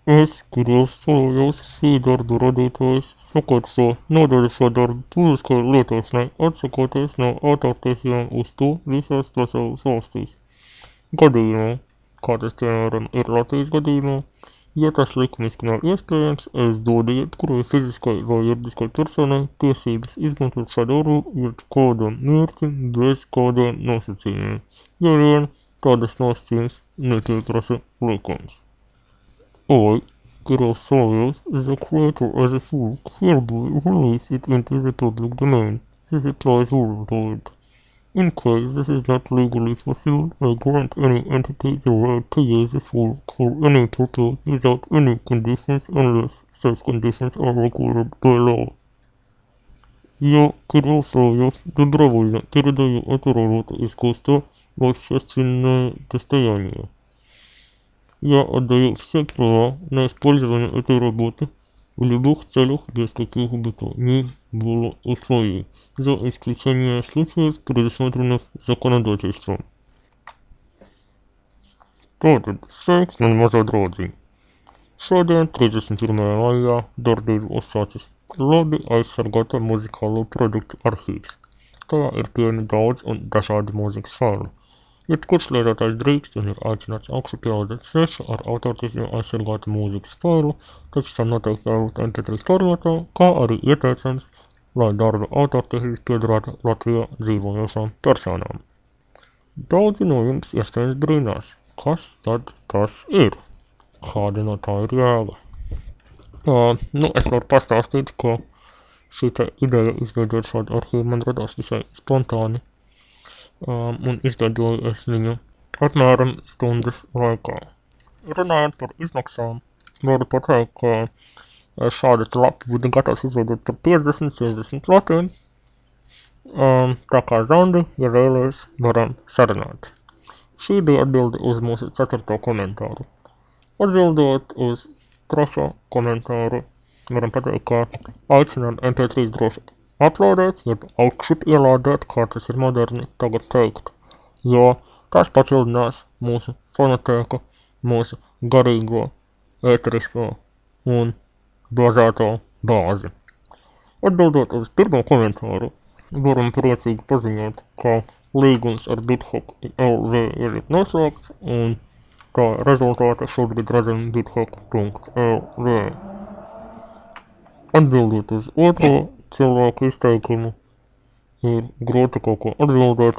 Es Kirjastājas šī darba radītājs sakārto nodaļas darbu publiskai lietošanai, atsakoties no autortiesībām uz to visās pasaules valstīs. Gadījumā, kā tas piemēram ir Latvijas gadījumā, ja tas likumiski nav iespējams, es dodu jebkurai fiziskai vai juridiskai personai tiesības izmantot šo darbu jebkādam mērķim bez kādiem nosacījumiem, ja vien tādas nosacījums nepieprasa likums. I, Kirjastājas, is a creator as a full, hereby release it into the public domain. This applies worldwide. In case this is not legally fulfilled, I grant any entity the right to use the full for any purpose without any conditions unless such conditions are required by law. Я, Кирилл Соловьев, добровольно передаю эту работу искусства в общественное достояние. Я отдаю все права на использование этой работы в любых целях без каких бы то ни было условий, за исключением случаев, предусмотренных законодательством. Tātad sveiks, mani mazie draudziņi! Šodien, 31. maijā, darbību uzsācis labi aizsargāta muzikālo produktu arhīvs. Tajā ir pieejami daudz un dažādi mūzikas faili. Jebkurš lietotājs drīkst un ir aicināts augšu pielādēt svešu ar autortiesībām aizsargātu mūzikas failu, taču tam noteikti jābūt MP3 formātā, kā arī ieteicams, lai darba autortiesības piederētu Latvijā dzīvojošām personām. Daudzi no jums iespējams brīnās, kas tad tas ir? Kāda no tā ir jēga? Es varu pastāstīt, ka šī ideja izveidot šādu arhīvu man radās visai spontāni. Un izveidoju es viņu apmēram stundas laikā. Runājot par izmaksām, varu pateikt, ka šādu lapu būtu gatavs izveidot par 50-60 latiem. Tā kā Zandi, ja vēlies, varam sarunāt. Šī bija atbilde uz mūsu 4. komentāru. Atbildot uz 3. komentāru, varam pateikt, ka aicināt MP3 droši uploadēt, jeb augšup ielādēt, kā tas ir moderni tagad teikt, jo tas papildinās mūsu fonotēku, mūsu garīgo, ēterisko un bāzēto bāzi. Atbildot uz 1. komentāru, varam priecīgi paziņot, ka līgums ar BitHop LV ir noslēgts, un kā rezultāta šobrīd redzam bithop.lv. Atbildot uz 2. cilvēku izteikumu, ir grūti kaut ko atbildēt,